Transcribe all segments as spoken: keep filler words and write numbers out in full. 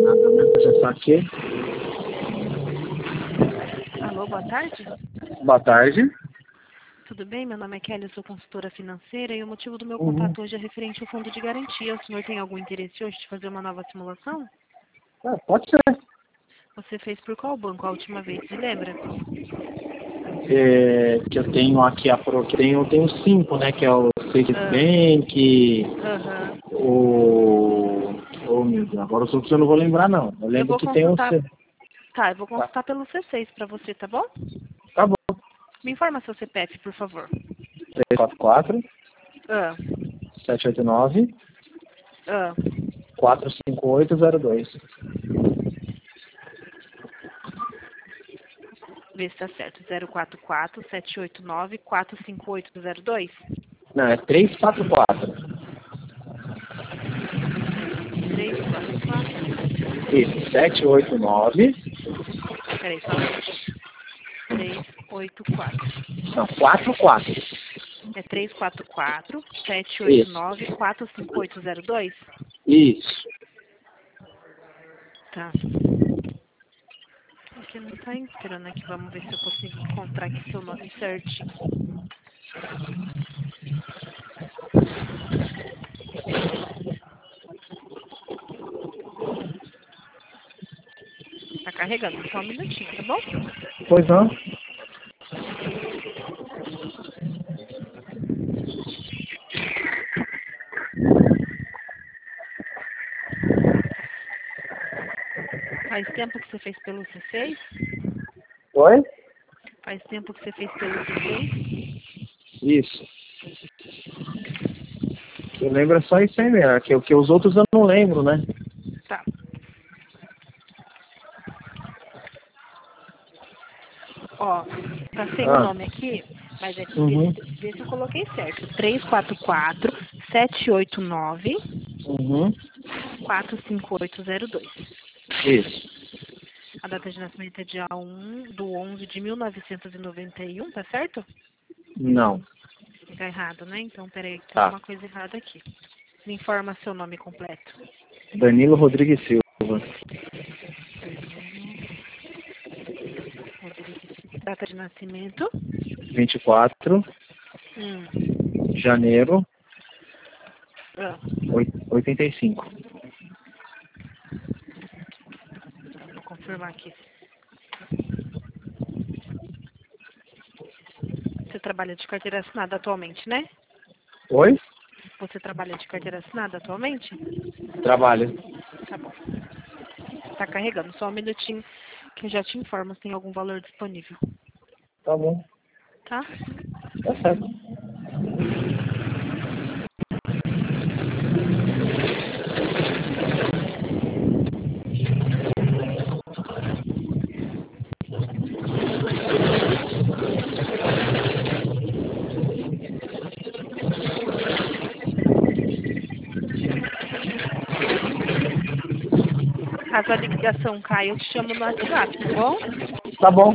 Já está aqui. Alô, boa tarde. Boa tarde. Tudo bem? Meu nome é Kelly, eu sou consultora financeira e o motivo do meu Uhum. contato hoje é referente ao fundo de garantia. O senhor tem algum interesse hoje de fazer uma nova simulação? Ah, pode ser. Você fez por qual banco a última vez, se lembra? É, que eu tenho aqui a Pro, que tenho, eu tenho cinco, né? Que é o Citibank, Aham. o. Oh, meu Deus, agora os outros eu não vou lembrar, não. Eu Eu lembro vou que tem o consultar. C. Tá, eu vou Tá, consultar pelo C seis pra você, tá bom? tá bom. Me informa seu C P F, por favor. três quatro quatro, Ah, sete oito nove, ah. quatro cinco oito zero dois. Vê se tá certo. zero quatro quatro, sete oito nove, quatro cinco oito zero dois. Não, é três quatro quatro. três quatro quatro. Isso, sete oito nove. Peraí, só um minutinho. três oito quatro. Não, quatro quatro. É três quatro quatro, sete oito Isso, nove, quatro cinco oito zero dois? isso. Tá. Aqui não tá entrando aqui. Vamos ver se eu consigo encontrar aqui seu nome certinho. Tá carregando. Só um minutinho, tá bom? Pois não? Faz tempo que você fez pelo C seis? Oi? Faz tempo que você fez pelo C seis? Isso. Eu lembro é só isso aí mesmo, que, que os outros eu não lembro, né? Tá. Ó, tá sem o Ah. nome aqui, mas é, vê, Uhum. se- vê se eu coloquei certo. três quatro quatro, sete oito nove, Uhum. quatro cinco oito zero dois. Isso. A data de nascimento é dia um do onze de mil novecentos e noventa e um, tá certo? Não. Tá errado, né? Então, peraí, tem Tá. alguma coisa errada aqui. Me informa seu nome completo. Danilo Rodrigues Silva. Danilo Rodrigues. Data de nascimento? vinte e quatro Hum. de janeiro, Ah, oitenta e cinco. vou confirmar aqui. Você trabalha de carteira assinada atualmente, né? Oi? Você trabalha de carteira assinada atualmente? Trabalho. Tá bom. Tá carregando. Só um minutinho que eu já te informo se tem algum valor disponível. Tá bom. Tá? Tá certo. Caso a ligação caia, eu te chamo no WhatsApp, tá bom? Tá bom.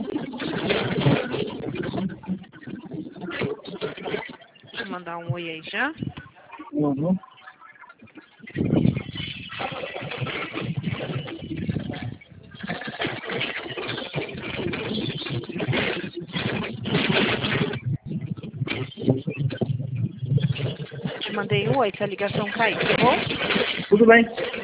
Deixa eu mandar um oi aí já. Uhum. Te mandei um oi se a ligação cair, tá bom? Tudo bem.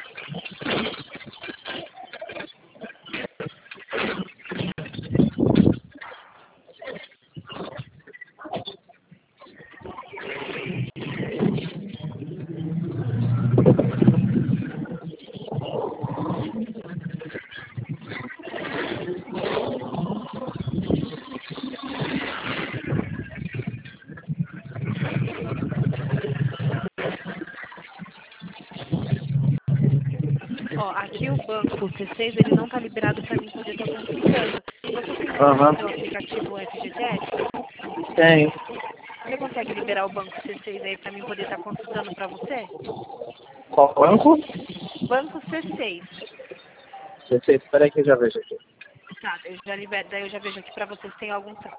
Ó, aqui o banco C seis, ele não tá liberado para mim poder estar consultando. Você tem acesso ao Aham. seu aplicativo F G T S? Tem. Você consegue liberar o banco C seis aí para mim poder estar consultando para você? Qual banco? Banco C seis. Você, espera aí que eu já vejo aqui. Tá, eu já libero, daí eu já vejo aqui para você se tem algum saldo.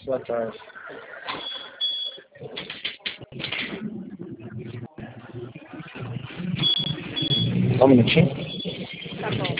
Boa tarde. Só um minutinho. Tá bom.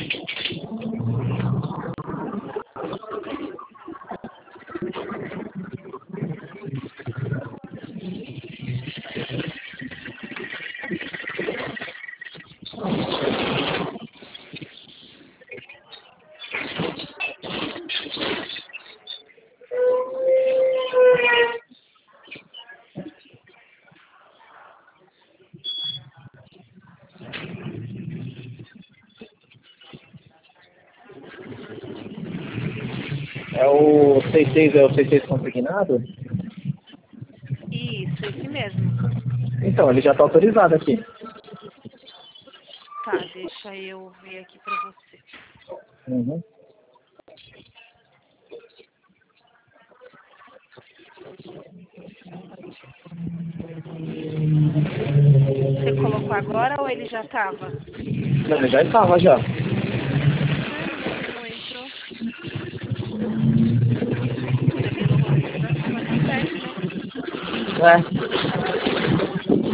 É o seis seis, é o seis seis consignado? Isso, esse mesmo. Então, ele já está autorizado aqui. Tá, deixa eu ver aqui pra você. Uhum. Você colocou agora ou ele já tava? Não, ele já estava já. Não entrou. Danilo Rodrigues da Silva tá certo, né? É.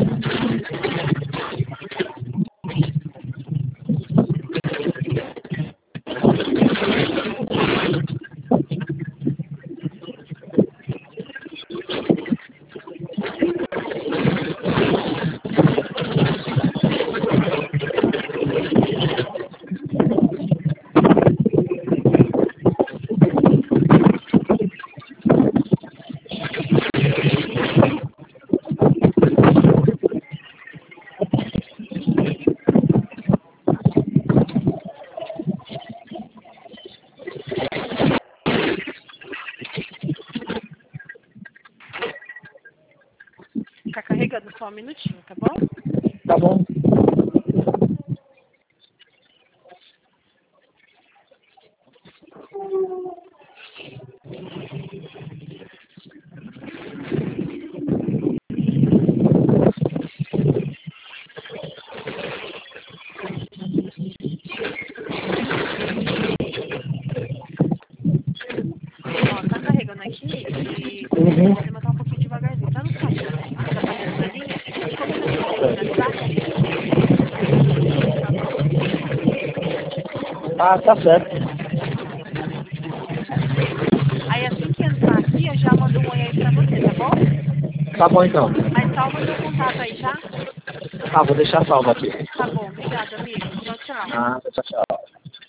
Tá carregando só um minutinho, tá bom? Tá bom. Ó, tá carregando aqui e o Uhum. sistema tá um pouquinho devagarzinho. Pra não ficar atrapalhando na linha, comenta comigo aqui no WhatsApp a chegada do pedido, tá bom? Ah, tá certo. Aí assim que entrar aqui, eu já mando um oi aí pra você, tá bom? Tá bom então. Mas salva meu contato aí, tá? Ah, vou deixar salvo aqui. Tá bom, obrigada, amigo. Tchau, tchau. Ah, tchau, tchau.